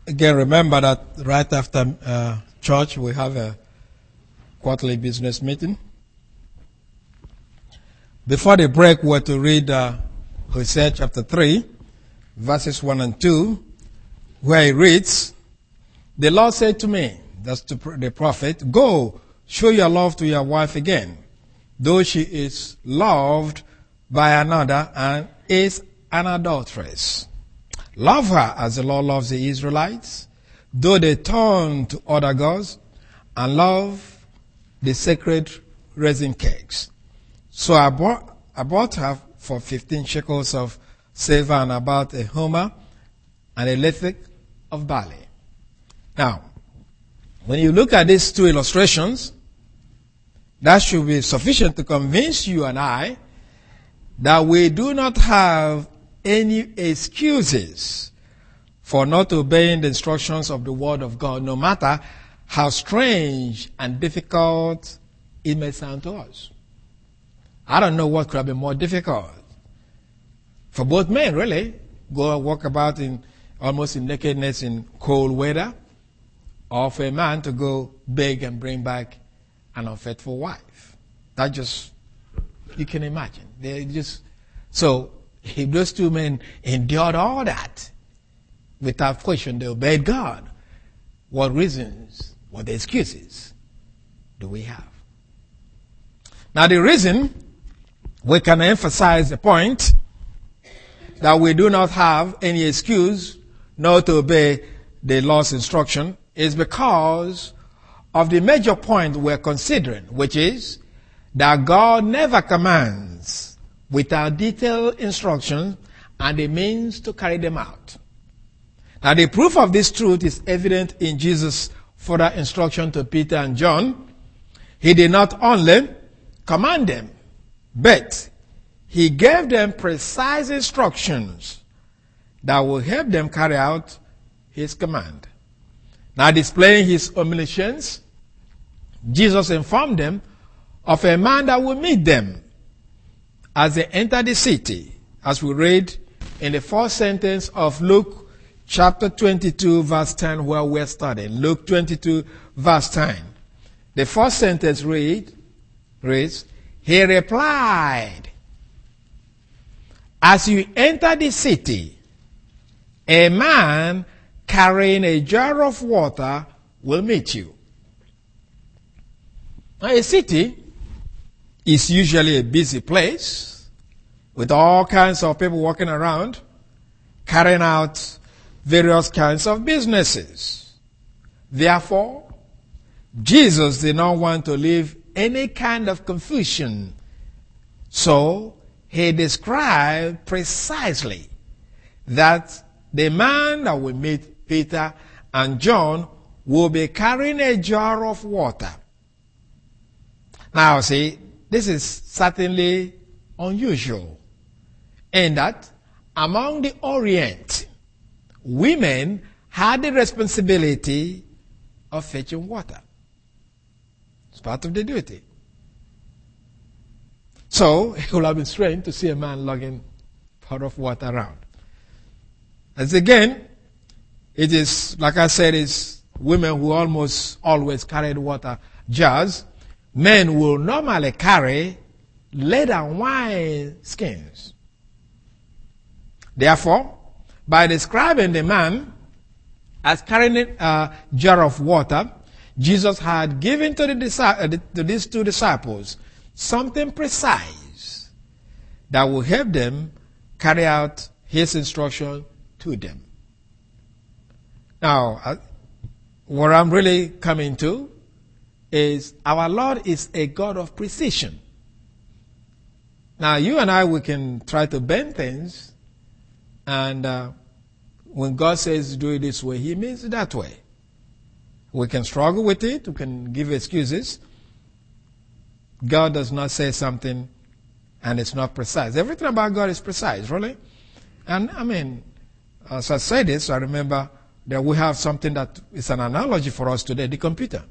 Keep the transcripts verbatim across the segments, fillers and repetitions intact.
Again, remember that right after uh, church we have a quarterly business meeting. Before the break, we're to read uh, Hosea chapter three, verses one and two, where it reads, "The Lord said to me," that's to the prophet, "Go, show your love to your wife again, though she is loved by another and is an adulteress. Love her as the Lord loves the Israelites, though they turn to other gods and love the sacred resin cakes. So I bought, I bought her for fifteen shekels of silver and about a homer and a lethech of barley." Now, when you look at these two illustrations, that should be sufficient to convince you and I that we do not have any excuses for not obeying the instructions of the Word of God, no matter how strange and difficult it may sound to us. I don't know what could have been more difficult for both men, really. Go walk about in almost in nakedness in cold weather, or for a man to go beg and bring back an unfaithful wife. That just, you can imagine. They just, so if those two men endured all that, without question they obeyed God, what reasons, what excuses do we have? Now the reason we can emphasize the point that we do not have any excuse not to obey the Lord's instruction is because of the major point we're considering, which is that God never commands without detailed instructions and the means to carry them out. Now the proof of this truth is evident in Jesus' further instruction to Peter and John. He did not only command them, but he gave them precise instructions that will help them carry out his command. Now, displaying his omniscience, Jesus informed them of a man that will meet them as they enter the city, as we read in the first sentence of Luke chapter twenty-two, verse ten, where we're studying. Luke twenty-two, verse ten. The first sentence read, reads, "He replied, as you enter the city, a man carrying a jar of water will meet you." Now, a city is usually a busy place with all kinds of people walking around, carrying out various kinds of businesses. Therefore, Jesus did not want to leave any kind of confusion. So, he described precisely that the man that will meet Peter and John will be carrying a jar of water. Now, see, this is certainly unusual in that among the Orient, women had the responsibility of fetching water. It's part of the duty. So, it would have been strange to see a man lugging a pot of water around. As again, it is, like I said, it's women who almost always carried water jars. Men will normally carry leather wine skins. Therefore, by describing the man as carrying a jar of water, Jesus had given to, the, to these two disciples something precise that will help them carry out his instruction to them. Now, what I'm really coming to is our Lord is a God of precision. Now, you and I, we can try to bend things, and uh, when God says do it this way, he means it that way. We can struggle with it, we can give excuses. God does not say something and it's not precise. Everything about God is precise, really. And I mean, as I say this, I remember that we have something that is an analogy for us today, the computer.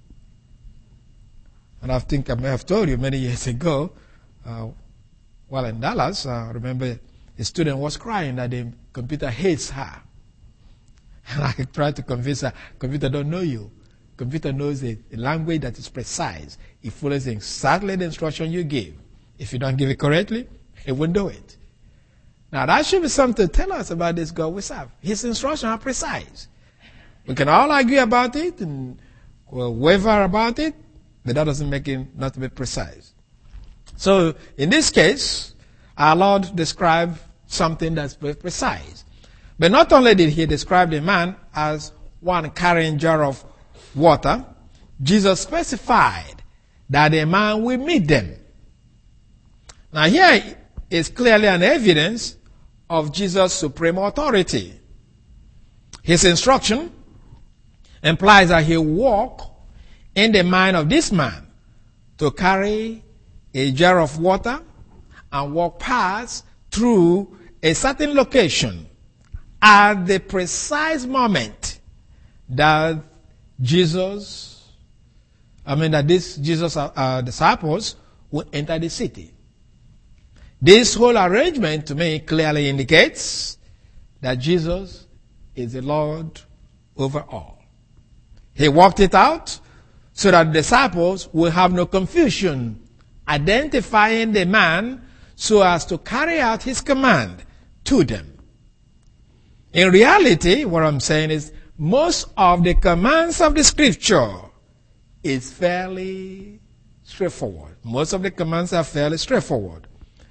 And I think I may have told you many years ago, uh, while in Dallas, I remember a student was crying that the computer hates her. I try to convince her, computer don't know you. Computer knows a, a language that is precise. It follows exactly the instruction you give. If you don't give it correctly, it won't do it. Now that should be something to tell us about this God we serve. His instructions are precise. We can all argue about it and well, waver about it, but that doesn't make it not to be precise. So in this case, our Lord described something that's very precise. But not only did he describe the man as one carrying a jar of water, Jesus specified that the man will meet them. Now here is clearly an evidence of Jesus' supreme authority. His instruction implies that he walked in the mind of this man to carry a jar of water and walk past through a certain location at the precise moment that Jesus, I mean that this Jesus uh, uh, disciples will enter the city. This whole arrangement to me clearly indicates that Jesus is the Lord over all. He worked it out so that the disciples will have no confusion identifying the man so as to carry out his command to them. In reality, what I'm saying is most of the commands of the scripture is fairly straightforward. Most of the commands are fairly straightforward.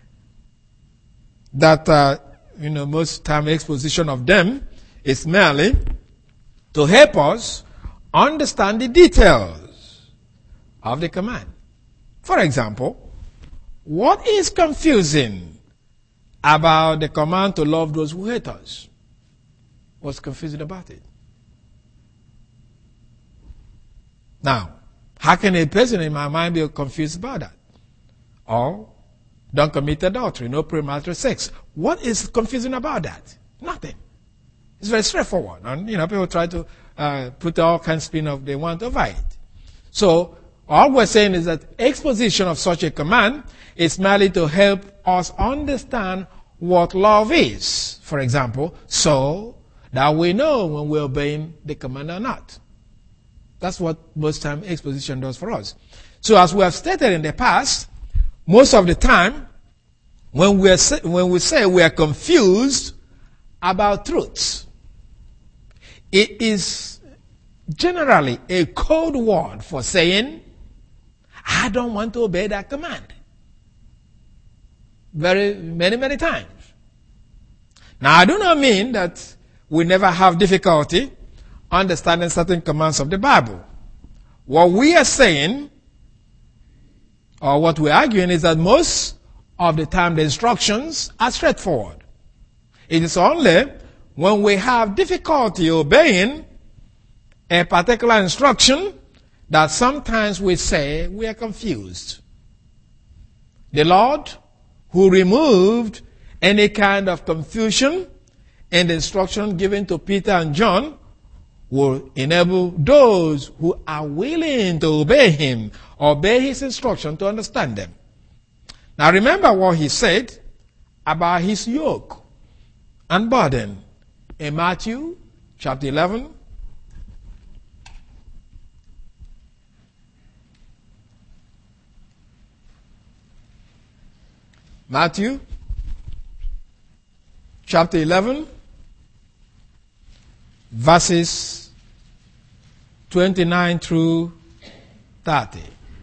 That, uh, you know, most time exposition of them is merely to help us understand the details of the command. For example, what is confusing about the command to love those who hate us? What's confusing about it? Now, how can a person in my mind be confused about that? Or, don't commit adultery, no premarital sex. What is confusing about that? Nothing. It's very straightforward. And, you know, people try to uh, put all kinds of spin of they want over it. So, all we're saying is that exposition of such a command is merely to help us understand what love is, for example, so that we know when we're obeying the command or not. That's what most time exposition does for us. So as we have stated in the past, most of the time, when we, are, when we say we are confused about truths, it is generally a code word for saying, I don't want to obey that command. Very, many, many times. Now, I do not mean that we never have difficulty understanding certain commands of the Bible. What we are saying, or what we're arguing, is that most of the time the instructions are straightforward. It is only when we have difficulty obeying a particular instruction that sometimes we say we are confused. The Lord, who removed any kind of confusion in the instruction given to Peter and John, will enable those who are willing to obey him, obey his instruction, to understand them. Now remember what he said about his yoke and burden in Matthew chapter eleven. Matthew chapter eleven, verses twenty-nine through thirty.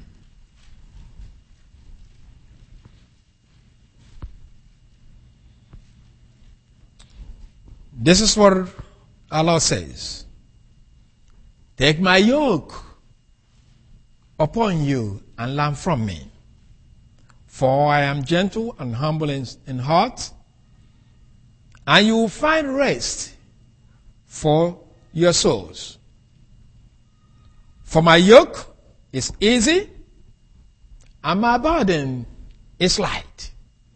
This is what our Lord says. Take my yoke upon you and learn from me. For I am gentle and humble in, in heart, and you will find rest for your souls. For my yoke is easy, and my burden is light.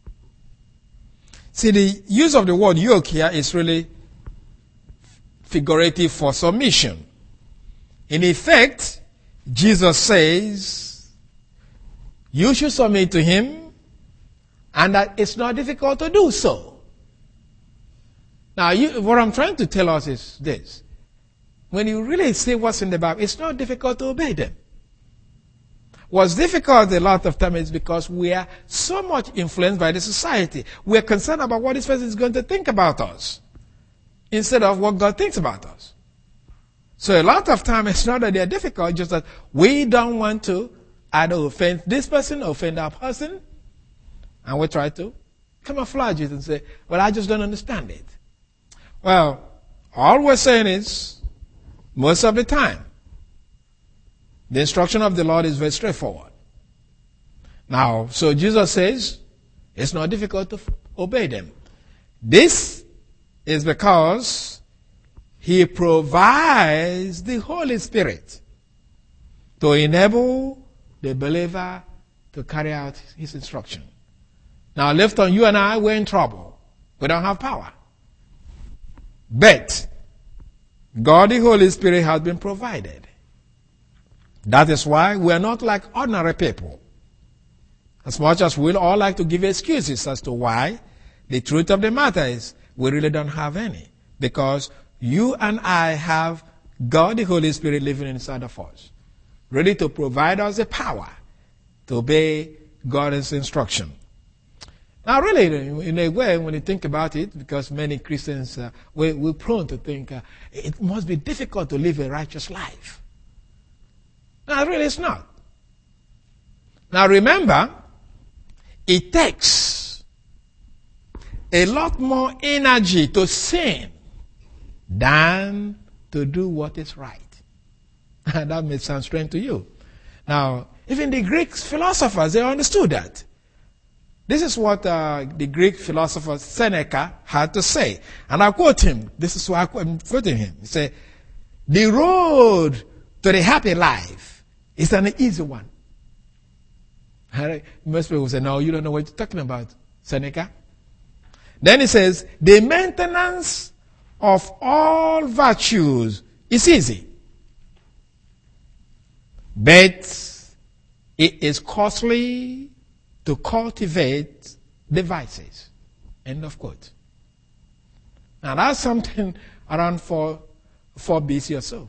See, the use of the word yoke here is really figurative for submission. In effect, Jesus says, you should submit to him, and that it's not difficult to do so. Now, you, what I'm trying to tell us is this. when you really see what's in the Bible, it's not difficult to obey them. What's difficult a lot of times is because we are so much influenced by the society. We are concerned about what this person is going to think about us instead of what God thinks about us. So a lot of time it's not that they're difficult, just that we don't want to either offend this person or offend that person. And we try to camouflage it and say, well, I just don't understand it. Well, all we're saying is, most of the time, the instruction of the Lord is very straightforward. Now, so Jesus says, it's not difficult to f- obey them. This is because He provides the Holy Spirit to enable the believer to carry out His instruction. Now, left on you and I, we're in trouble. We don't have power. But God, the Holy Spirit, has been provided. That is why we are not like ordinary people. As much as we'll all like to give excuses as to why, the truth of the matter is we really don't have any. Because you and I have God, the Holy Spirit, living inside of us, ready to provide us the power to obey God's instruction. Now, really, in a way, when you think about it, because many Christians, uh, we, we're prone to think uh, it must be difficult to live a righteous life. Now, really, it's not. Now, remember, it takes a lot more energy to sin than to do what is right. And that may sound strange to you. Now, even the Greek philosophers, they understood that. This is what uh, the Greek philosopher Seneca had to say. And I quote him. This is why I'm quoting him. He said, the road to the happy life is an easy one. Most people say, no, you don't know what you're talking about, Seneca. Then he says, the maintenance of all virtues is easy. But it is costly to cultivate the vices. End of quote. Now that's something around four, four B C or so.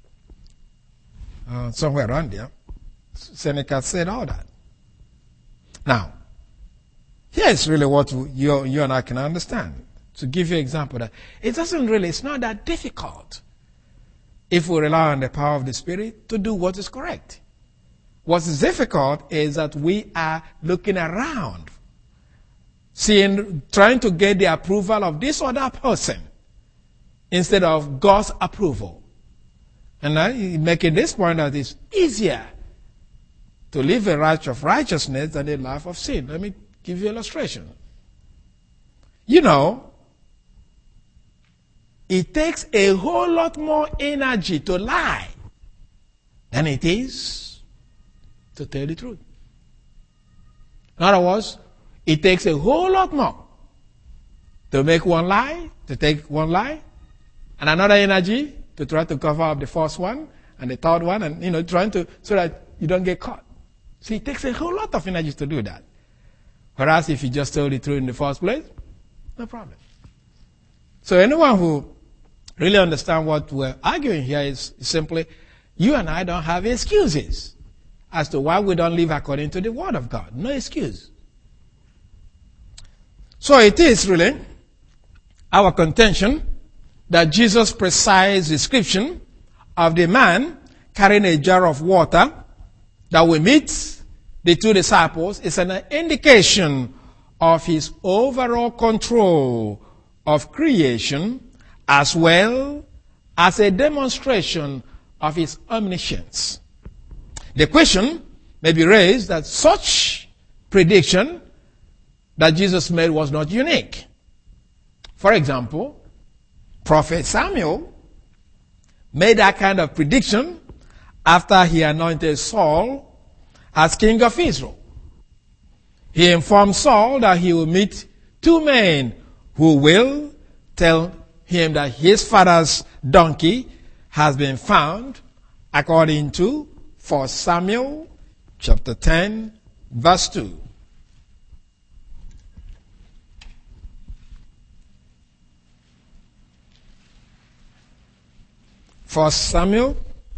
Uh, somewhere around there. Seneca said all that. Now, here's really what you, you and I can understand. To give you an example, that it doesn't really, it's not that difficult if we rely on the power of the Spirit to do what is correct. What's difficult is that we are looking around, seeing, trying to get the approval of this or that person instead of God's approval. And I'm making this point that it's easier to live a life of righteousness than a life of sin. Let me give you an illustration. You know, it takes a whole lot more energy to lie than it is to tell the truth. In other words, it takes a whole lot more to make one lie, to take one lie, and another energy to try to cover up the first one and the third one, and you know, trying to so that you don't get caught. See, it takes a whole lot of energy to do that. Whereas if you just tell the truth in the first place, no problem. So anyone who really understands what we're arguing here is simply, you and I don't have excuses as to why we don't live according to the Word of God. No excuse. So it is really our contention that Jesus' precise description of the man carrying a jar of water that we meet the two disciples is an indication of his overall control of creation as well as a demonstration of his omniscience. The question may be raised that such prediction that Jesus made was not unique. For example, Prophet Samuel made that kind of prediction after he anointed Saul as king of Israel. He informed Saul that he will meet two men who will tell him that his father's donkey has been found, according to First Samuel chapter ten, verse two. First Samuel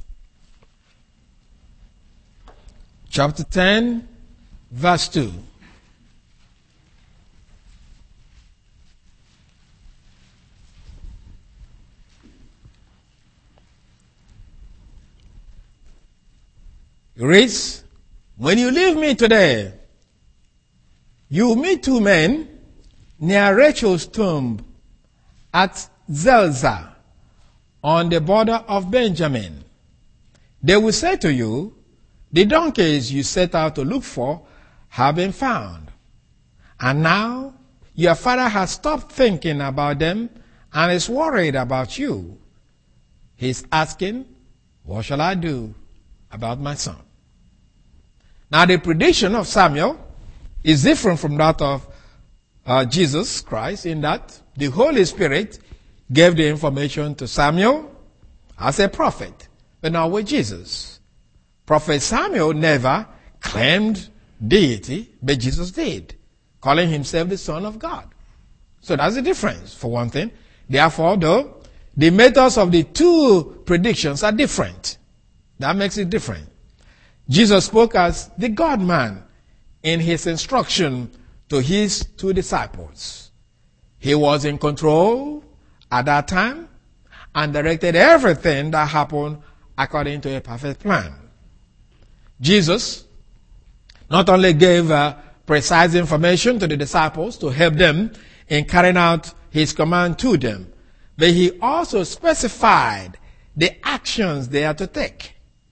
chapter ten, verse two. It reads, when you leave me today, you will meet two men near Rachel's tomb at Zelzah on the border of Benjamin. They will say to you, the donkeys you set out to look for have been found. And now your father has stopped thinking about them and is worried about you. He's asking, what shall I do about my son? Now the prediction of Samuel is different from that of uh, Jesus Christ in that the Holy Spirit gave the information to Samuel as a prophet, but not with Jesus. Prophet Samuel never claimed deity, but Jesus did, calling himself the Son of God. So that's the difference, for one thing. Therefore, though, the methods of the two predictions are different. That makes it different. Jesus spoke as the God-man in his instruction to his two disciples. He was in control at that time and directed everything that happened according to a perfect plan. Jesus not only gave uh, precise information to the disciples to help them in carrying out his command to them, but he also specified the actions they are to take.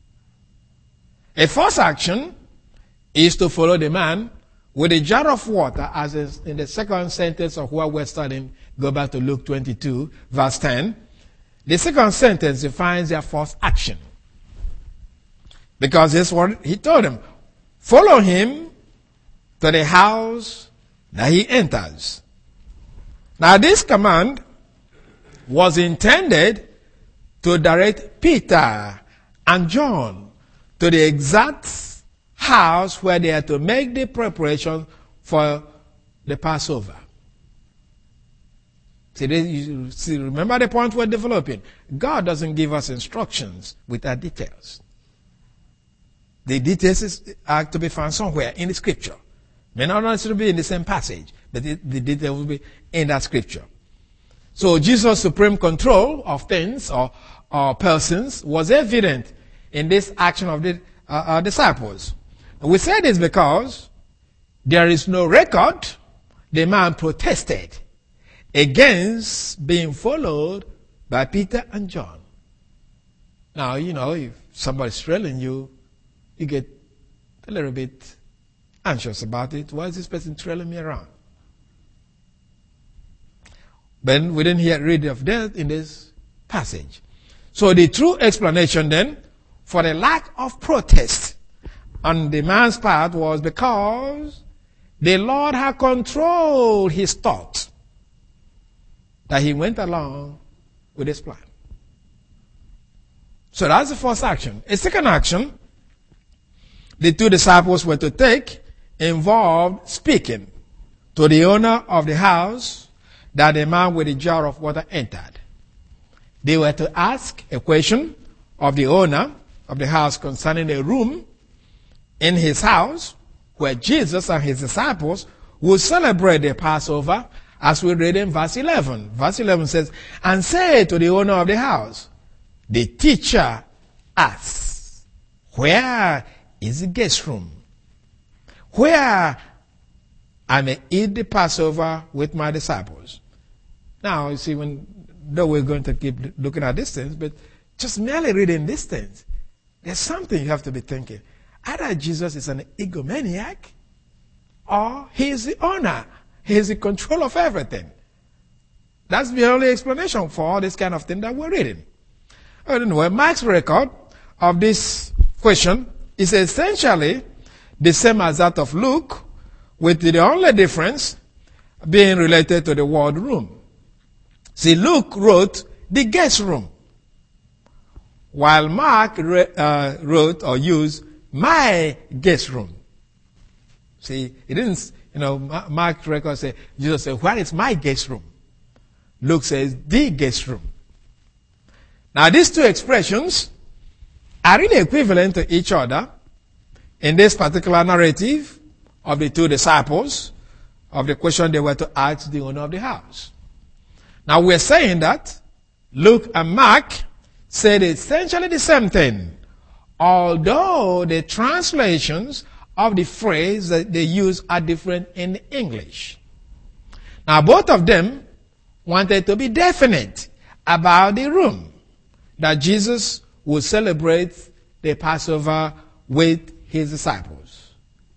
A first action is to follow the man with a jar of water, as is in the second sentence of what we're studying. Go back to Luke twenty-two, verse ten. The second sentence defines their first action. Because this what he told them. Follow him to the house that he enters. Now this command was intended to direct Peter and John to the exact house where they had to make the preparation for the Passover. See, they, you, see, remember the point we're developing. God doesn't give us instructions without details. The details is, are to be found somewhere in the scripture. May not necessarily be in the same passage, but the, the details will be in that scripture. So Jesus' supreme control of things or, or persons was evident in this action of the uh, uh, disciples. And we say this because there is no record the man protested against being followed by Peter and John. Now, you know, if somebody's trailing you, you get a little bit anxious about it. Why is this person trailing me around? But we didn't hear read of that in this passage. So the true explanation then for the lack of protest on the man's part was because the Lord had controlled his thoughts, that he went along with his plan. So that's the first action. A second action the two disciples were to take involved speaking to the owner of the house that the man with the jar of water entered. They were to ask a question of the owner of the house concerning a room in his house where Jesus and his disciples would celebrate the Passover, as we read in verse eleven. Verse eleven says, and say to the owner of the house, the teacher asks, where is the guest room, where I may eat the Passover with my disciples? Now, you see, when though we're going to keep looking at this things, but just merely reading these things, there's something you have to be thinking. Either Jesus is an egomaniac, or he is the owner. He is in control of everything. That's the only explanation for all this kind of thing that we're reading. Anyway, Mark's record of this question is essentially the same as that of Luke, with the only difference being related to the word room. See, Luke wrote the guest room, while Mark re, uh, wrote or used my guest room. See, he didn't, you know, Mark's record says, Jesus said, where is my guest room? Luke says, the guest room. Now, these two expressions are really equivalent to each other in this particular narrative of the two disciples of the question they were to ask the owner of the house. Now, we're saying that Luke and Mark said essentially the same thing, although the translations of the phrase that they use are different in English. Now, both of them wanted to be definite about the room that Jesus would celebrate the Passover with his disciples.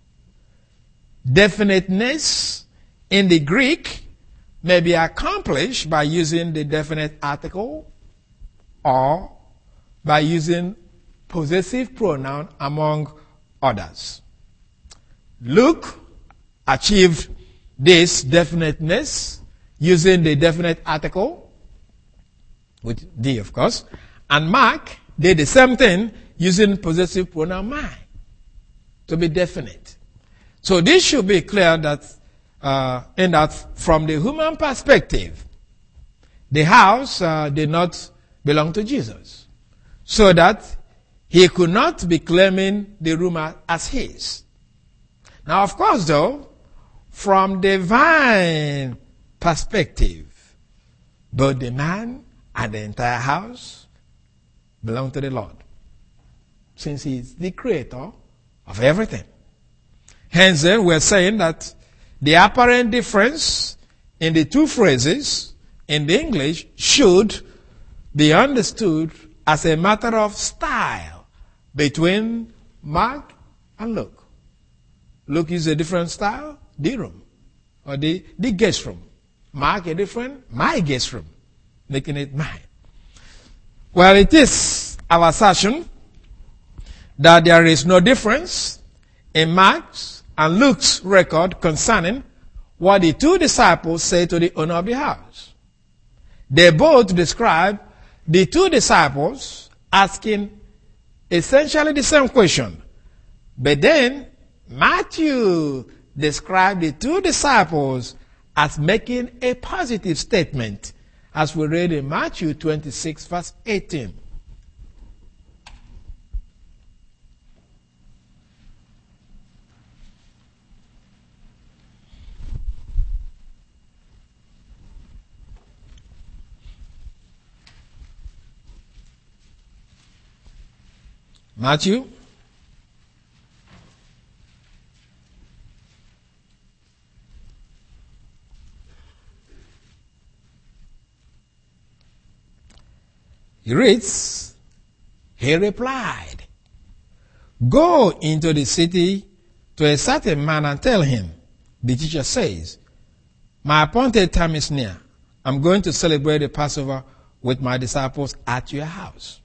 Definiteness in the Greek may be accomplished by using the definite article or by using possessive pronoun among others. Luke achieved this definiteness using the definite article, with D of course, and Mark did the same thing using possessive pronoun my to be definite. So this should be clear that uh, in that from the human perspective, the house uh, did not belong to Jesus, so that he could not be claiming the room as his. Now, of course, though, from divine perspective, both the man and the entire house belong to the Lord, since he is the creator of everything. Hence, then, we're saying that the apparent difference in the two phrases in the English should be understood as a matter of style between Mark and Luke. Luke uses a different style, the room, or the, the guest room. Mark a different, my guest room, making it mine. Well, it is our assertion that there is no difference in Mark's and Luke's record concerning what the two disciples say to the owner of the house. They both describe the two disciples asking essentially the same question. But then Matthew described the two disciples as making a positive statement, as we read in Matthew twenty-six, verse eighteen. Matthew He reads, he replied, "Go into the city to a certain man and tell him, the teacher says, my appointed time is near. I'm going to celebrate the Passover with my disciples at your house."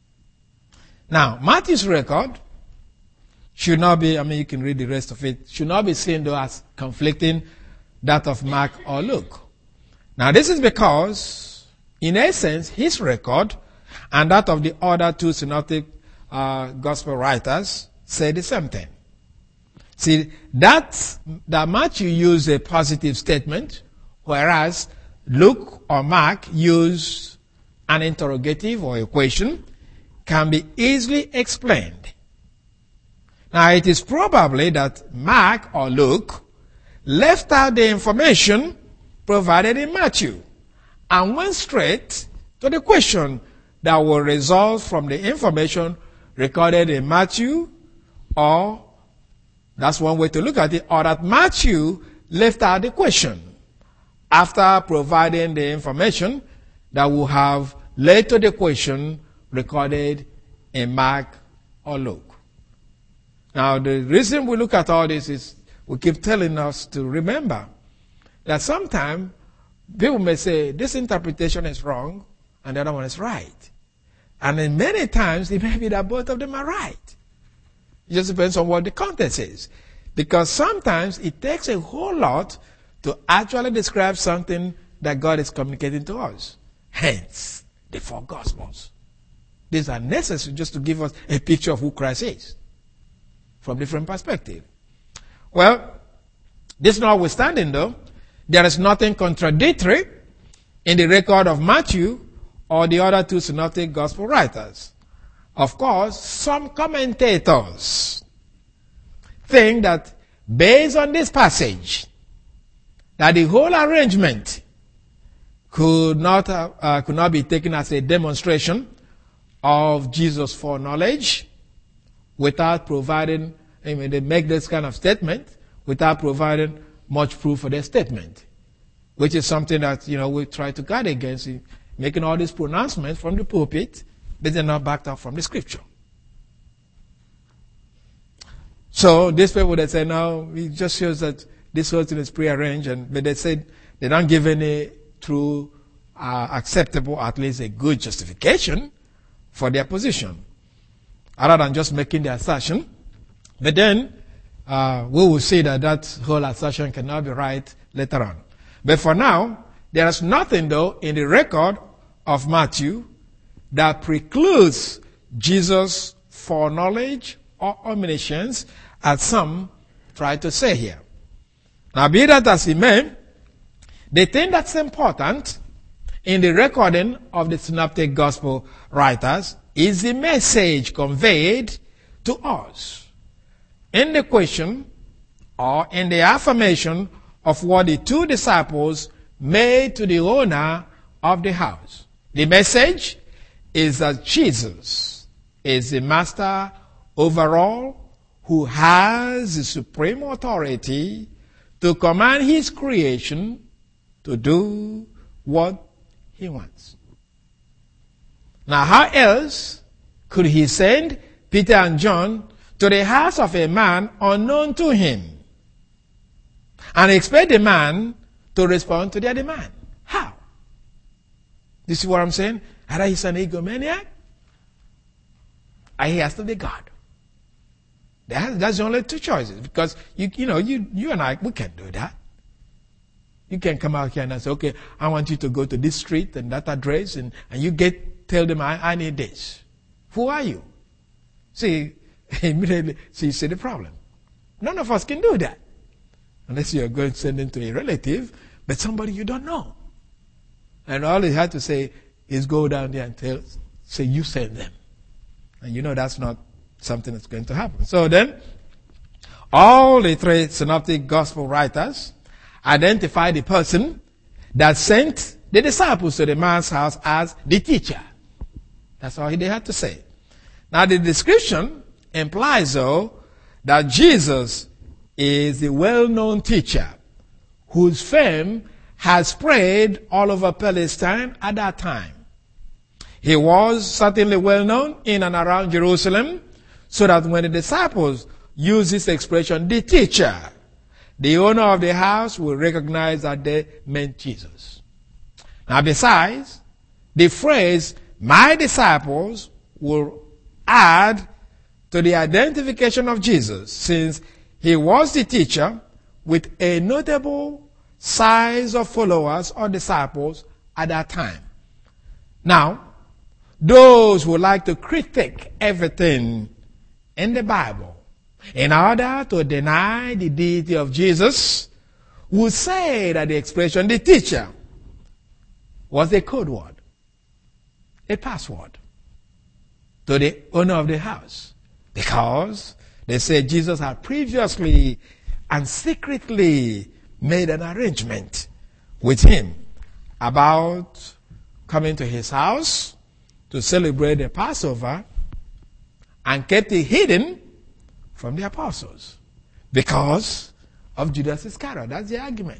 Now, Matthew's record should not be, I mean, you can read the rest of it, should not be seen though as conflicting that of Mark or Luke. Now, this is because, in essence, his record and that of the other two synoptic uh, gospel writers say the same thing. See, that, that Matthew used a positive statement, whereas Luke or Mark used an interrogative or a question, can be easily explained. Now, it is probably that Mark or Luke left out the information provided in Matthew and went straight to the question that will result from the information recorded in Matthew, or that's one way to look at it, or that Matthew left out the question after providing the information that will have led to the question recorded in Mark or Luke. Now, the reason we look at all this is we keep telling us to remember that sometimes people may say this interpretation is wrong and the other one is right. And then many times it may be that both of them are right. It just depends on what the context is. Because sometimes it takes a whole lot to actually describe something that God is communicating to us. Hence, the four Gospels. These are necessary just to give us a picture of who Christ is from different perspectives. Well, this notwithstanding though, there is nothing contradictory in the record of Matthew or the other two synoptic gospel writers. Of course, some commentators think that based on this passage, that the whole arrangement could not, uh, uh, could not be taken as a demonstration of Jesus' foreknowledge without providing, I mean, they make this kind of statement without providing much proof for their statement, which is something that, you know, we try to guard against, making all these pronouncements from the pulpit, but they're not backed up from the scripture. So these people that say, no, it just shows that this whole thing is prearranged, and but they say they don't give any true, uh, acceptable, at least a good justification for their position, other than just making the assertion. But then uh, we will see that that whole assertion cannot be right later on. But for now, there is nothing, though, in the record of Matthew that precludes Jesus' foreknowledge or omniscience, as some try to say here. Now, be that as it may, the thing that's important in the recording of the synoptic gospel writers is the message conveyed to us in the question or in the affirmation of what the two disciples made to the owner of the house. The message is that Jesus is the master over all, who has the supreme authority to command his creation to do what he wants. Now, how else could he send Peter and John to the house of a man unknown to him and expect the man to respond to their demand? How? This is what I'm saying. Either he's an egomaniac, or he has to be God. That's the only two choices, because you you know you you and I, we can't do that. You can come out here and say, okay, I want you to go to this street and that address, and, and you get tell them I, I need this. Who are you? See, immediately, see, you see the problem. None of us can do that, unless you're going to send them to a relative, but somebody you don't know. And all you have to say is go down there and tell, say you send them, and you know that's not something that's going to happen. So then, all the three synoptic gospel writers identify the person that sent the disciples to the man's house as the teacher. That's all they had to say. Now, the description implies, though, that Jesus is the well-known teacher whose fame has spread all over Palestine at that time. He was certainly well-known in and around Jerusalem, so that when the disciples use this expression, the teacher, the owner of the house will recognize that they meant Jesus. Now, besides, the phrase, my disciples, will add to the identification of Jesus, since he was the teacher with a notable size of followers or disciples at that time. Now, those who like to critique everything in the Bible in order to deny the deity of Jesus would say that the expression the teacher was a code word, a password to the owner of the house, because they say Jesus had previously and secretly made an arrangement with him about coming to his house to celebrate the Passover, and kept it hidden from the apostles because of Judas Iscariot. That's the argument.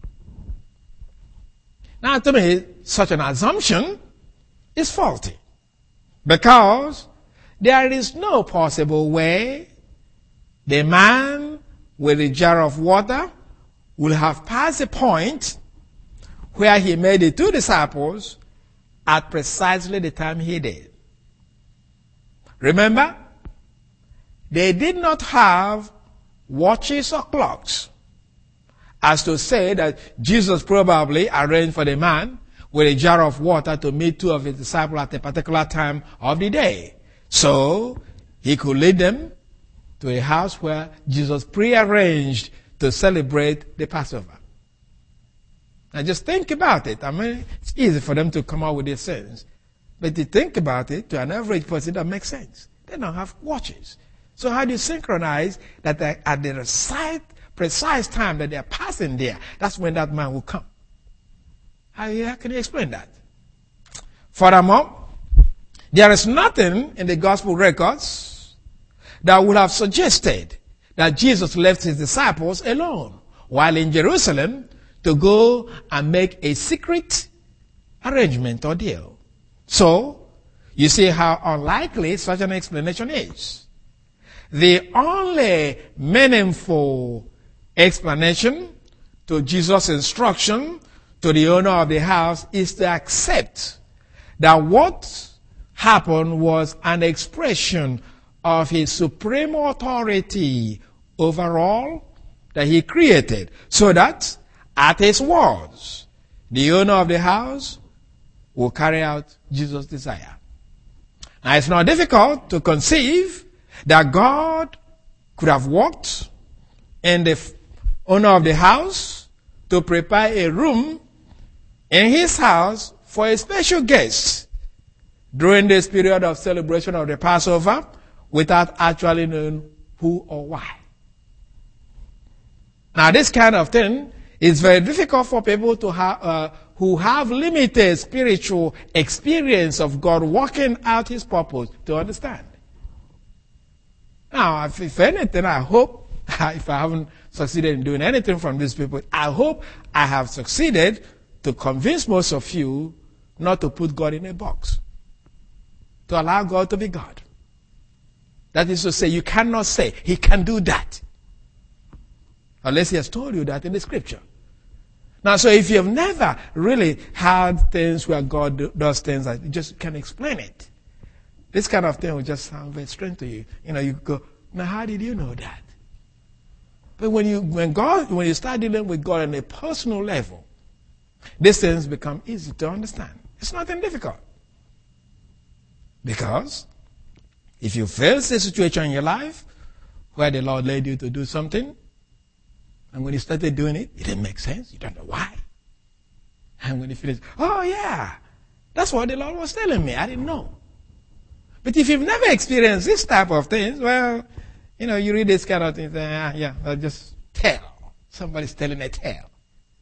Now, to me, such an assumption is faulty, because there is no possible way the man with a jar of water will have passed the point where he made the two disciples at precisely the time he did. Remember, they did not have watches or clocks as to say that Jesus probably arranged for the man with a jar of water to meet two of his disciples at a particular time of the day, so he could lead them to a house where Jesus prearranged to celebrate the Passover. Now just think about it. I mean, it's easy for them to come out with these things. But you think about it, to an average person, that makes sense. They don't have watches. So how do you synchronize that at the precise, precise time that they're passing there, that's when that man will come? How, how can you explain that? Furthermore, there is nothing in the gospel records that would have suggested that Jesus left his disciples alone while in Jerusalem to go and make a secret arrangement or deal. So, you see how unlikely such an explanation is. The only meaningful explanation to Jesus' instruction to the owner of the house is to accept that what happened was an expression of his supreme authority over all that he created, so that at his words, the owner of the house will carry out Jesus' desire. Now, it's not difficult to conceive that God could have walked in the owner of the house to prepare a room in his house for a special guest during this period of celebration of the Passover without actually knowing who or why. Now, this kind of thing is very difficult for people to have, uh, who have limited spiritual experience of God working out his purpose to understand. Now, if, if anything, I hope, if I haven't succeeded in doing anything from these people, I hope I have succeeded to convince most of you not to put God in a box. To allow God to be God. That is to say, you cannot say, he can do that. Unless he has told you that in the scripture. Now, so if you've never really had things where God does things that you just can't explain it, this kind of thing will just sound very strange to you. You know, you go, now how did you know that? But when you, when God, when you start dealing with God on a personal level, these things become easy to understand. It's nothing difficult. Because if you face a situation in your life where the Lord led you to do something, and when you started doing it, it didn't make sense. You don't know why. And when you finish, oh yeah, that's what the Lord was telling me. I didn't know. But if you've never experienced this type of things, well, you know, you read this kind of thing, ah, yeah, well, just tell. Somebody's telling a tale.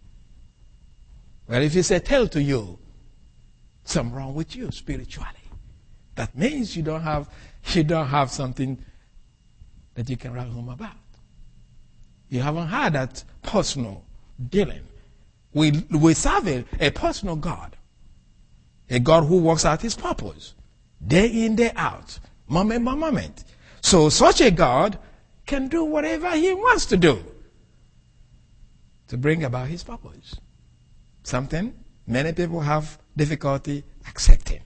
Well, if it's a tale to you, something wrong with you spiritually. That means you don't have, you don't have something that you can write home about. You haven't had that personal dealing. We, we serve a, a personal God. A God who works out his purpose. Day in, day out. Moment by moment. So such a God can do whatever he wants to do to bring about his purpose. Something many people have difficulty accepting.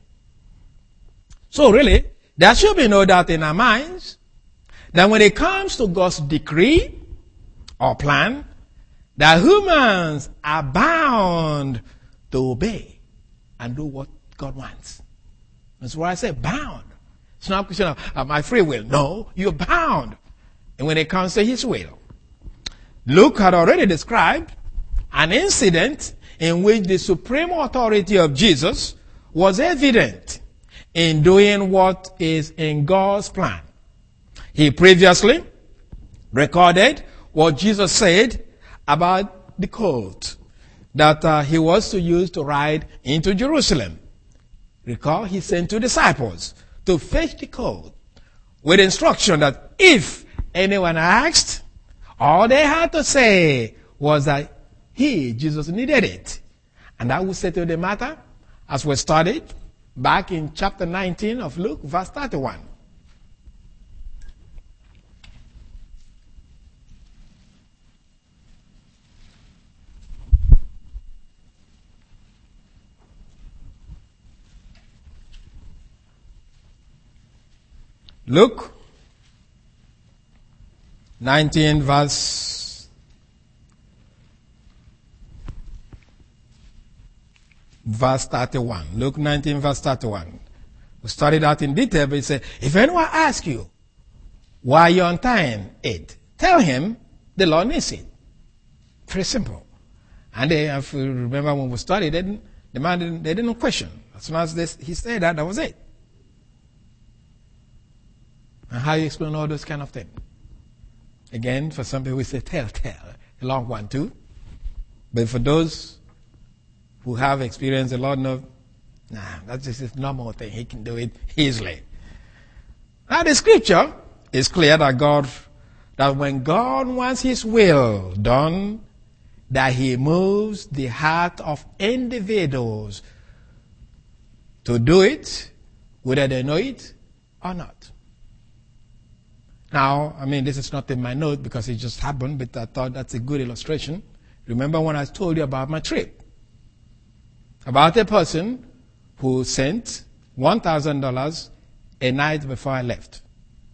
So really, there should be no doubt in our minds that when it comes to God's decree or plan, that humans are bound to obey and do what God wants. That's why I say bound. It's not a question of uh, my free will. No, you're bound. And when it comes to his will. Luke had already described an incident in which the supreme authority of Jesus was evident in doing what is in God's plan. He previously recorded what Jesus said about the colt that uh, he was to use to ride into Jerusalem. Recall, he sent two disciples to fetch the colt with instruction that if anyone asked, all they had to say was that he, Jesus, needed it. And that would settle the matter as we studied back in chapter nineteen of Luke, verse thirty-one. Luke nineteen, verse verse thirty-one. Luke nineteen, verse thirty-one. We studied that in detail, but it said, if anyone asks you why you're untying it, tell him the Lord needs it. Very simple. And they, if you remember when we studied, they didn't, the man didn't, they didn't question. As soon as this, he said that, that was it. And how you explain all those kind of things? Again, for some people we say tell, tell. A long one too. But for those who have experience, the Lord knows, nah, that's just a normal thing. He can do it easily. Now the scripture is clear that God, that when God wants his will done, that he moves the heart of individuals to do it, whether they know it or not. Now, I mean, this is not in my note because it just happened, but I thought that's a good illustration. Remember when I told you about my trip? About a person who sent one thousand dollars a night before I left.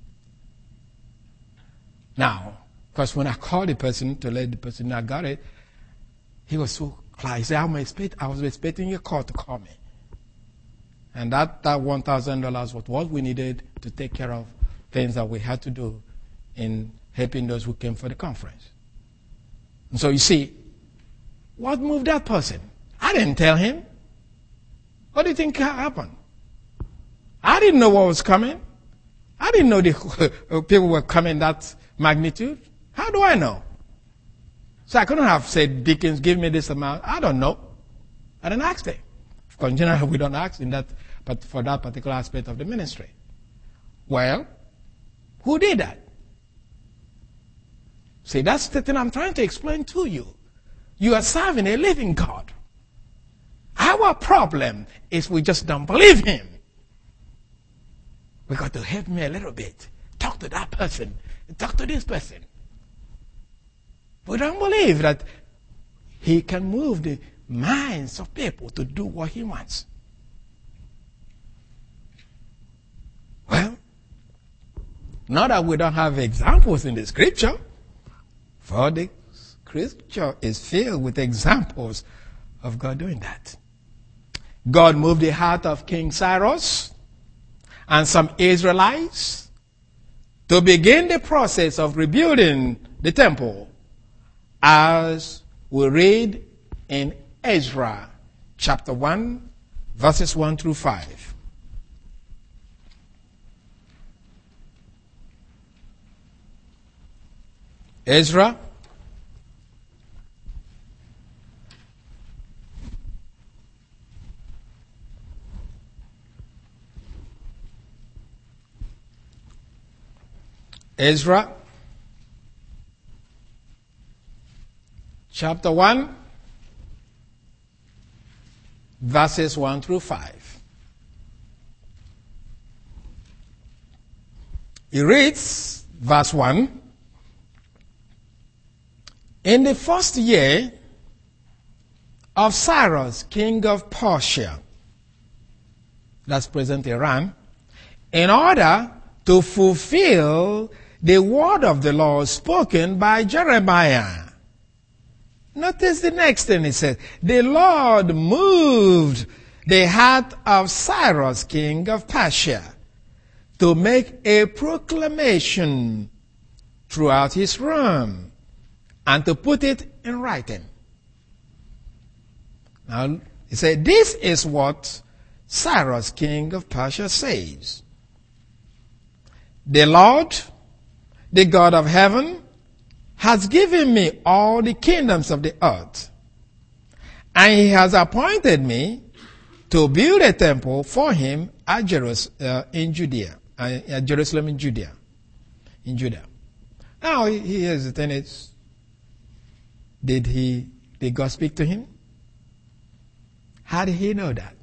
Now, because when I called the person to let the person know I got it, he was so clear. He said, I'm expect, I was expecting your call to call me. And that, that one thousand dollars was what we needed to take care of things that we had to do in helping those who came for the conference. And so you see, what moved that person? I didn't tell him. What do you think happened? I didn't know what was coming. I didn't know the people were coming that magnitude. How do I know? So I couldn't have said, Dickens, give me this amount. I don't know. I didn't ask them. Because in general, we don't ask in that, but for that particular aspect of the ministry. Well, who did that? See, that's the thing I'm trying to explain to you. You are serving a living God. Our problem is we just don't believe him. We got to help me a little bit. Talk to that person. Talk to this person. We don't believe that he can move the minds of people to do what he wants. Well, not that we don't have examples in the scripture, for the scripture is filled with examples of God doing that. God moved the heart of King Cyrus and some Israelites to begin the process of rebuilding the temple, as we read in Ezra chapter one, verses one through five. Ezra Ezra chapter one, verses one through five. He reads, verse one, in the first year of Cyrus, king of Persia, that's present Iran, in order to fulfill the word of the Lord spoken by Jeremiah. Notice the next thing it says. The Lord moved the heart of Cyrus, king of Persia, to make a proclamation throughout his realm and to put it in writing. Now, he said, this is what Cyrus, king of Persia, says. The Lord, the God of heaven, has given me all the kingdoms of the earth, and he has appointed me to build a temple for him at Jerusalem, uh, in Judea, uh, at Jerusalem in Judea, in Judah. Now, here's the thing: is, did he, did God speak to him? How did he know that?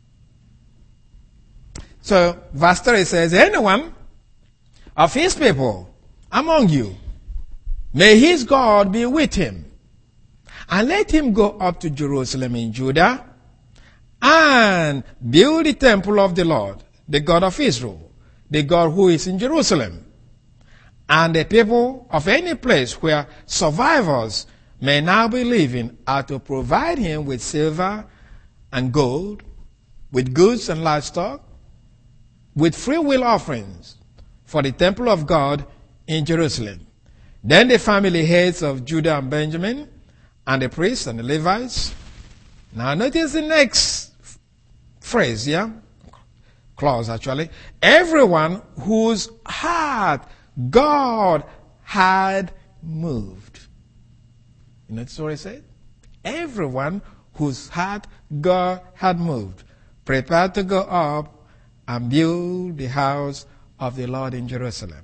So, verse three says, anyone of his people among you, may his God be with him, and let him go up to Jerusalem in Judah and build the temple of the Lord, the God of Israel, the God who is in Jerusalem. And the people of any place where survivors may now be living are to provide him with silver and gold, with goods and livestock, with free will offerings for the temple of God in Jerusalem. Then the family heads of Judah and Benjamin, and the priests and the Levites. Now notice the next phrase, yeah? Clause, actually. Everyone whose heart God had moved. You notice what I said? Everyone whose heart God had moved, prepared to go up and build the house of the Lord in Jerusalem.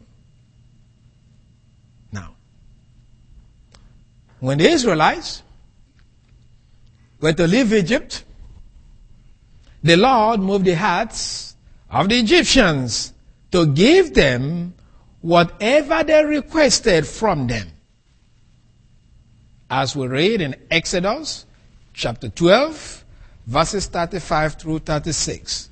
Now, when the Israelites were to leave Egypt, the Lord moved the hearts of the Egyptians to give them whatever they requested from them. As we read in Exodus chapter twelve, verses thirty-five through thirty-six.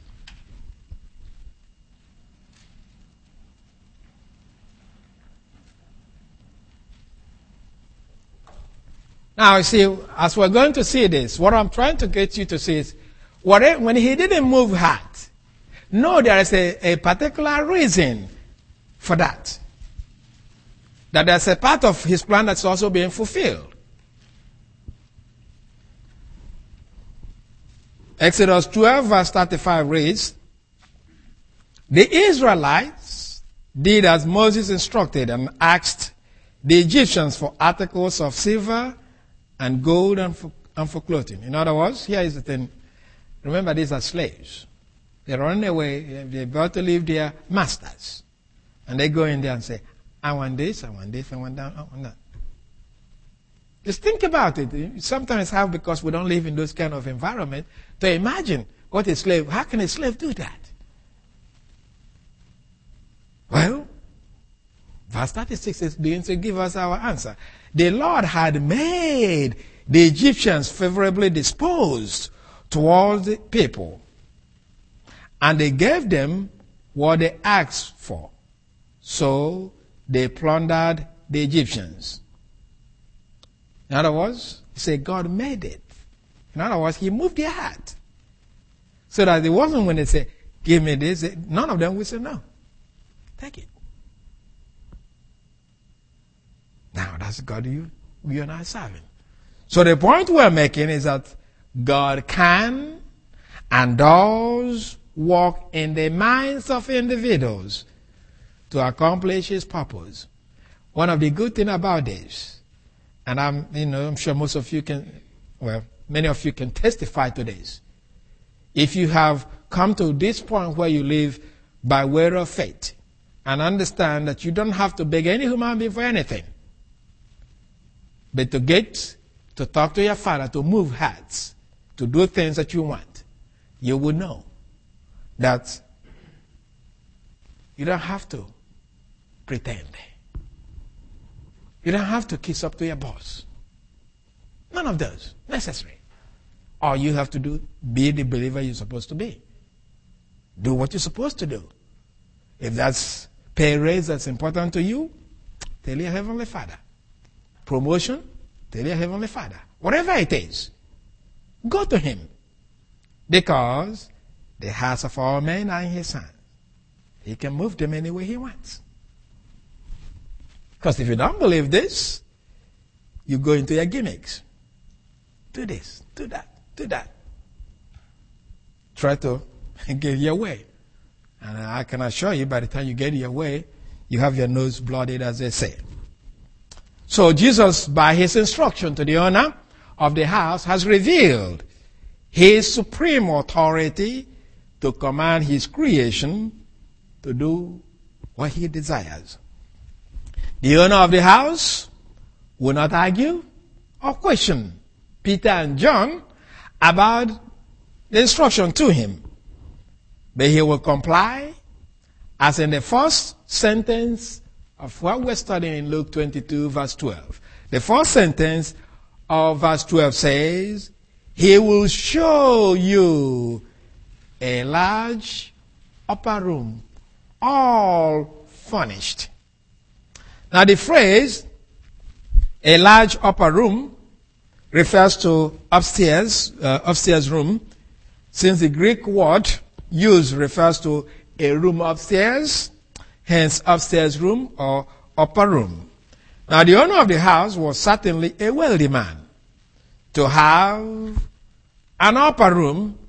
Now, you see, as we're going to see this, what I'm trying to get you to see is, whatever, when he didn't move heart, no, there is a, a particular reason for that. That there's a part of his plan that's also being fulfilled. Exodus twelve, verse thirty-five reads, the Israelites did as Moses instructed and asked the Egyptians for articles of silver and gold and for, and for clothing. In other words, here is the thing. Remember, these are slaves. They're running away. They're about to leave their masters. And they go in there and say, I want this, I want this, I want that, I want that. Just think about it. Sometimes how, because we don't live in those kind of environment, to imagine what a slave, how can a slave do that? Well, verse thirty-six is begins to give us our answer. The Lord had made the Egyptians favorably disposed towards the people, and they gave them what they asked for. So they plundered the Egyptians. In other words, he said God made it. In other words, he moved their heart. So that it wasn't when they say, give me this, none of them would say no. Take it. Now, that's God you, you and I are serving. So the point we're making is that God can and does work in the minds of individuals to accomplish his purpose. One of the good things about this, and I'm, you know, I'm sure most of you can, well, many of you can testify to this. If you have come to this point where you live by way of faith and understand that you don't have to beg any human being for anything, but to get to talk to your Father, to move hearts, to do things that you want, you will know that you don't have to pretend. You don't have to kiss up to your boss. None of those necessary. All you have to do, be the believer you're supposed to be. Do what you're supposed to do. If that's pay raise that's important to you, tell your Heavenly Father. Promotion, tell your Heavenly Father. Whatever it is, go to him. Because the hearts of all men are in his hands. He can move them any way he wants. Because if you don't believe this, you go into your gimmicks. Do this, do that, do that. Try to get your way. And I can assure you, by the time you get your way, you have your nose blooded, as they say. So Jesus, by his instruction to the owner of the house, has revealed his supreme authority to command his creation to do what he desires. The owner of the house will not argue or question Peter and John about the instruction to him, but he will comply, as in the first sentence of what we're studying in Luke twenty-two, verse twelve. The first sentence of verse twelve says, he will show you a large upper room, all furnished. Now the phrase, a large upper room, refers to upstairs, uh, upstairs room, since the Greek word used refers to a room upstairs, hence upstairs room or upper room. Now the owner of the house was certainly a wealthy man. To have an upper room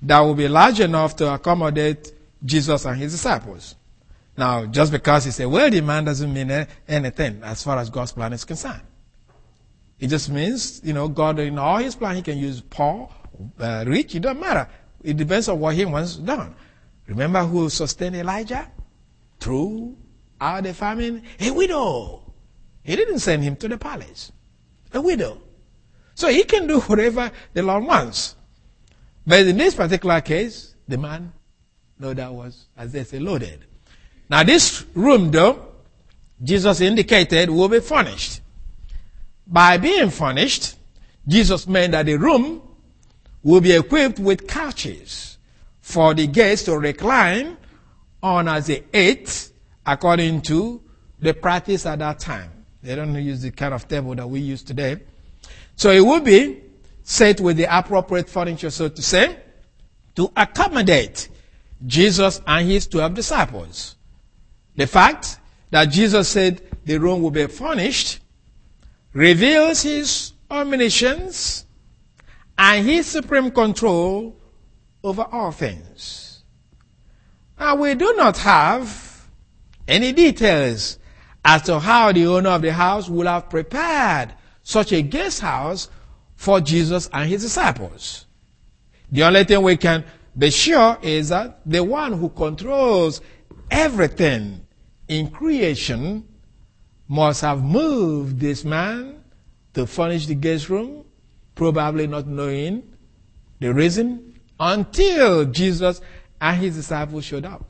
that will be large enough to accommodate Jesus and his disciples. Now, just because it's a wealthy man doesn't mean anything as far as God's plan is concerned. It just means, you know, God in all his plan, he can use poor, uh, rich, it doesn't matter. It depends on what he wants done. Remember who sustained Elijah? Through out the famine? A widow. He didn't send him to the palace. A widow. So he can do whatever the Lord wants. But in this particular case, the man, no doubt, was, as they say, loaded. Now this room, though, Jesus indicated will be furnished. By being furnished, Jesus meant that the room will be equipped with couches for the guests to recline on as they ate, according to the practice at that time. They don't use the kind of table that we use today. So it will be set with the appropriate furniture, so to say, to accommodate Jesus and his twelve disciples. The fact that Jesus said the room will be furnished reveals his omniscience and his supreme control over all things. Now, we do not have any details as to how the owner of the house would have prepared such a guest house for Jesus and his disciples. The only thing we can be sure is that the one who controls everything in creation must have moved this man to furnish the guest room, probably not knowing the reason, until Jesus and his disciples showed up.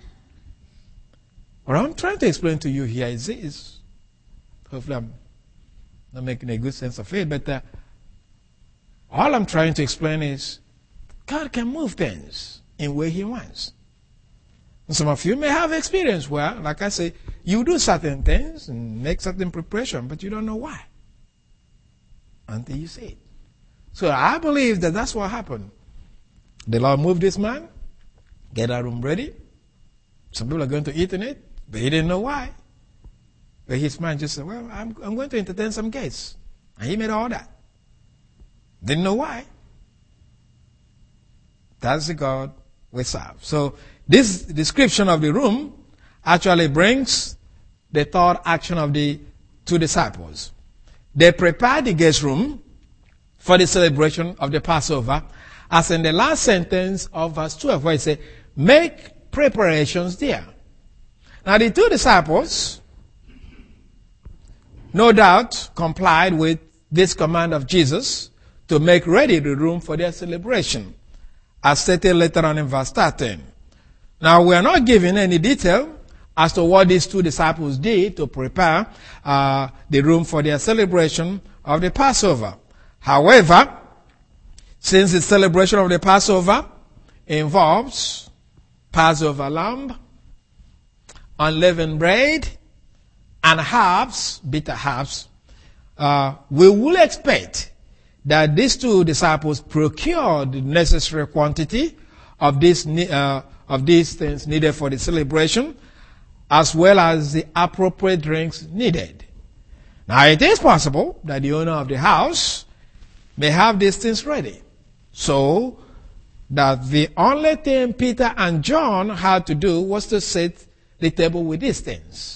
What I'm trying to explain to you here is this. Hopefully I'm not making a good sense of it, but uh, all I'm trying to explain is God can move things in where he wants. And some of you may have experience where, like I say, you do certain things and make certain preparation, but you don't know why until you see it. So I believe that that's what happened. The Lord moved this man, get our room ready. Some people are going to eat in it, but he didn't know why. But his man just said, well, I'm, I'm going to entertain some guests. And he made all that. Didn't know why. That's the God we serve. So this description of the room actually brings the third action of the two disciples. They prepared the guest room for the celebration of the Passover, as in the last sentence of verse twelve, where it says, make preparations there. Now the two disciples, no doubt, complied with this command of Jesus to make ready the room for their celebration, as stated later on in verse thirteen. Now, we are not given any detail as to what these two disciples did to prepare uh, the room for their celebration of the Passover. However, since the celebration of the Passover involves Passover lamb, unleavened bread, and herbs, bitter herbs, uh, we will expect that these two disciples procured the necessary quantity of this uh, of these things needed for the celebration, as well as the appropriate drinks needed. Now, it is possible that the owner of the house may have these things ready, so that the only thing Peter and John had to do was to set the table with these things.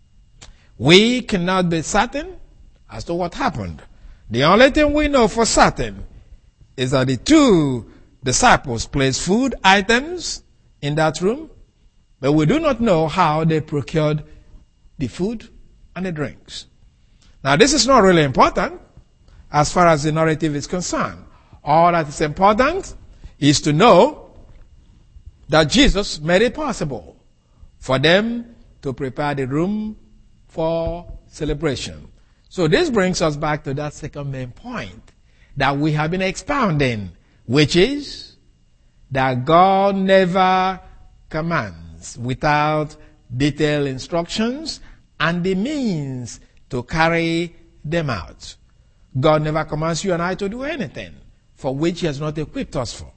We cannot be certain as to what happened. The only thing we know for certain is that the two disciples placed food items in that room, but we do not know how they procured the food and the drinks. Now, this is not really important as far as the narrative is concerned. All that is important is to know that Jesus made it possible for them to prepare the room for celebration. So this brings us back to that second main point that we have been expounding, which is that God never commands without detailed instructions and the means to carry them out. God never commands you and I to do anything for which he has not equipped us for.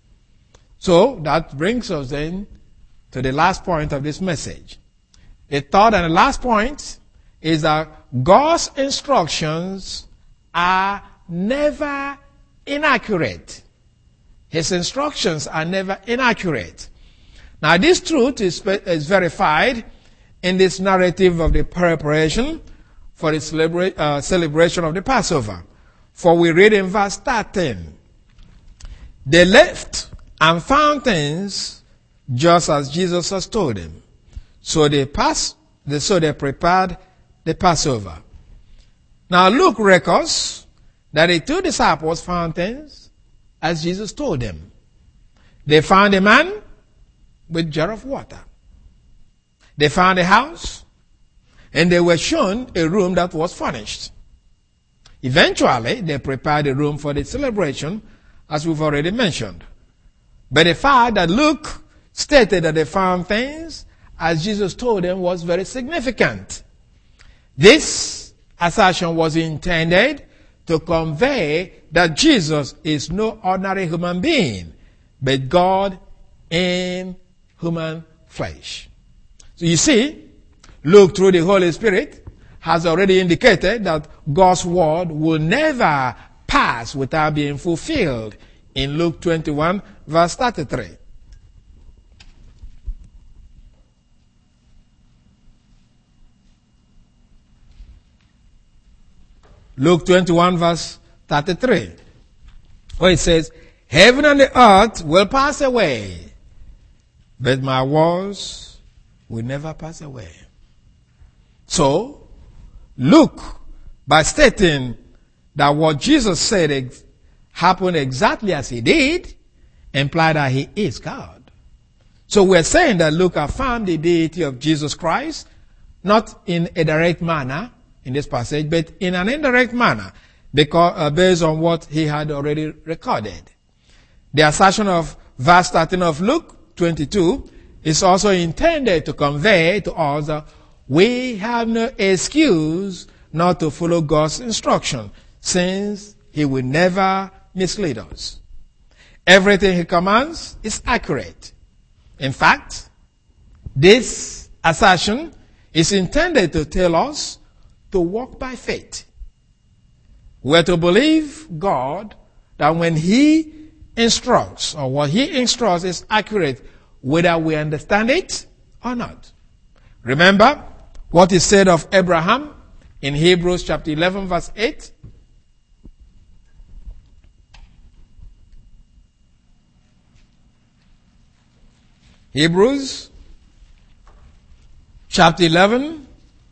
So that brings us then to the last point of this message. The third and the last point is that God's instructions are never inaccurate. His instructions are never inaccurate. Now, this truth is, is verified in this narrative of the preparation for the celebra- uh, celebration of the Passover. For we read in verse thirteen, they left and found things just as Jesus has told them. So they passed, so they prepared the Passover. Now Luke records that the two disciples found things as Jesus told them. They found a man with a jar of water. They found a house, and they were shown a room that was furnished. Eventually, they prepared a room for the celebration, as we've already mentioned. But the fact that Luke stated that they found things as Jesus told them was very significant. This assertion was intended to convey that Jesus is no ordinary human being, but God in human flesh. So you see, Luke, through the Holy Spirit, has already indicated that God's word will never pass without being fulfilled in Luke twenty-one, verse thirty-three. Luke twenty-one, verse thirty-three, where it says, heaven and the earth will pass away, but my words will never pass away. So, Luke, by stating that what Jesus said ex- happened exactly as he did, implied that he is God. So we're saying that Luke affirmed the deity of Jesus Christ, not in a direct manner in this passage, but in an indirect manner, because uh, based on what he had already recorded. The assertion of verse thirteen of Luke twenty-two is also intended to convey to us that we have no excuse not to follow God's instruction, since he will never mislead us. Everything he commands is accurate. In fact, this assertion is intended to tell us to walk by faith. We're to believe God that when he instructs, or what he instructs is accurate, whether we understand it or not. Remember what is said of Abraham in Hebrews chapter eleven, verse eight? Hebrews chapter eleven,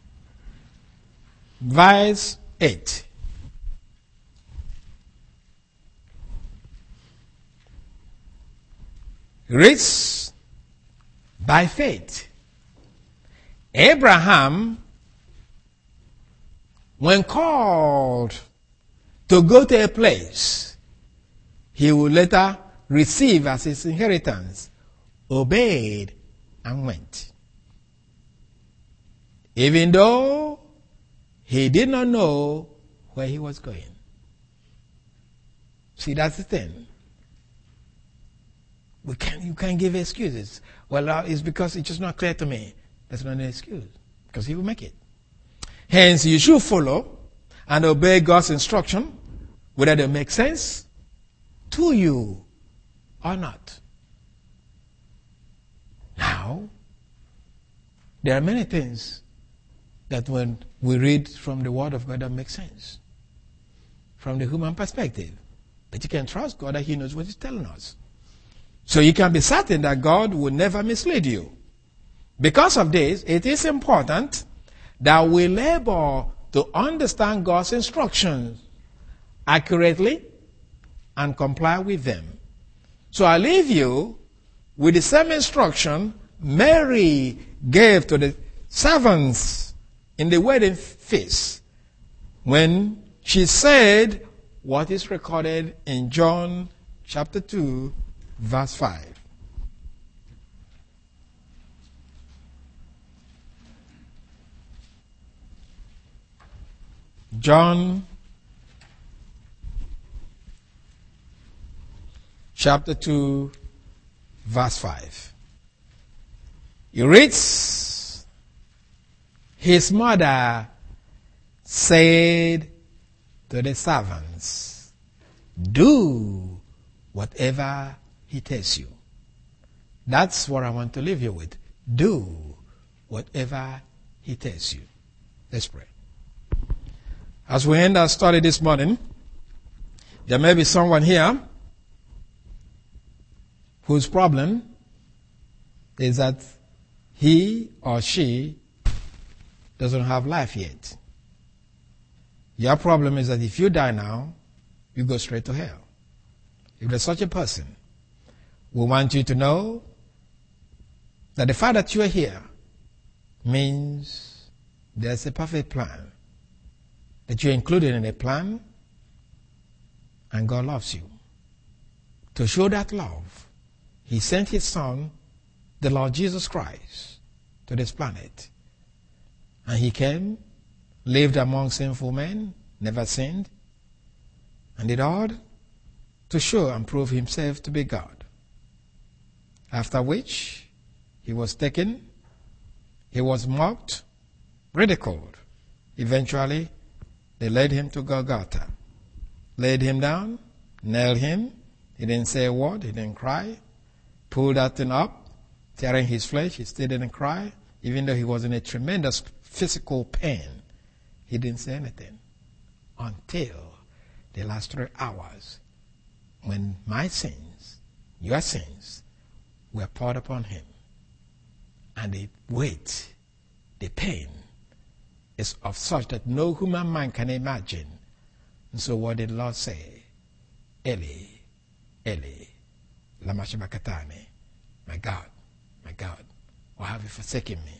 verse eight. It reads, by faith, Abraham, when called to go to a place he would later receive as his inheritance, obeyed and went, even though he did not know where he was going. See, that's the thing. We can't, you can't give excuses. Well, uh, it's because it's just not clear to me. That's not an excuse, because he will make it. Hence, you should follow and obey God's instruction, whether they make sense to you or not. Now, there are many things that when we read from the Word of God that make sense from the human perspective. But you can trust God that he knows what he's telling us. So you can be certain that God will never mislead you. Because of this, it is important that we labor to understand God's instructions accurately and comply with them. So I leave you with the same instruction Mary gave to the servants in the wedding feast when she said what is recorded in John chapter two, verse five. John chapter two, verse five. It reads, his mother said to the servants, do whatever he tells you. That's what I want to leave you with. Do whatever he tells you. Let's pray. As we end our study this morning, there may be someone here whose problem is that he or she doesn't have life yet. Your problem is that if you die now, you go straight to hell. If there's such a person, we want you to know that the fact that you are here means there's a perfect plan, that you're included in a plan, and God loves you. To show that love, he sent his Son, the Lord Jesus Christ, to this planet. And he came, lived among sinful men, never sinned, and did all to show and prove himself to be God. After which, he was taken, he was mocked, ridiculed. Eventually, they led him to Golgotha, laid him down, nailed him. He didn't say a word, he didn't cry. Pulled that thing up, tearing his flesh, he still didn't cry. Even though he was in a tremendous physical pain, he didn't say anything until the last three hours when my sins, your sins, were poured upon him. And the weight, the pain, is of such that no human mind can imagine. And so what did the Lord say? Eli, Eli, lama sabachthani, my God, my God, why have you forsaken me?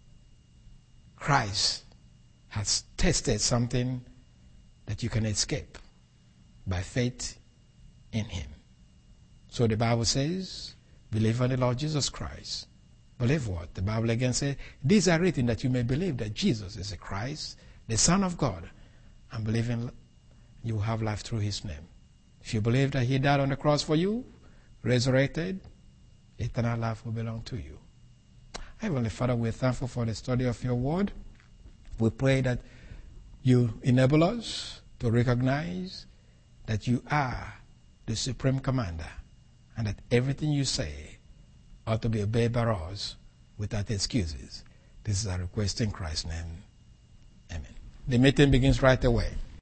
Christ has tested something that you can escape by faith in him. So the Bible says, believe on the Lord Jesus Christ. Believe what? The Bible again says, these are written that you may believe that Jesus is the Christ, the Son of God, and believe in you will have life through his name. If you believe that he died on the cross for you, resurrected, eternal life will belong to you. Heavenly Father, we're thankful for the study of your word. We pray that you enable us to recognize that you are the supreme commander and that everything you say ought to be obeyed by us without excuses. This is our request in Christ's name. Amen. The meeting begins right away.